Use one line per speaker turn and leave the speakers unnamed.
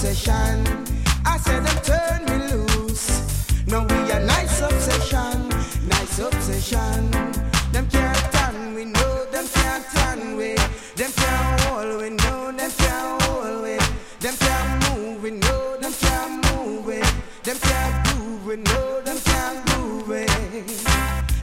obsession. I said them turn me loose. Now we a nice obsession, nice obsession. Them can't turn we know them can't turn we. Them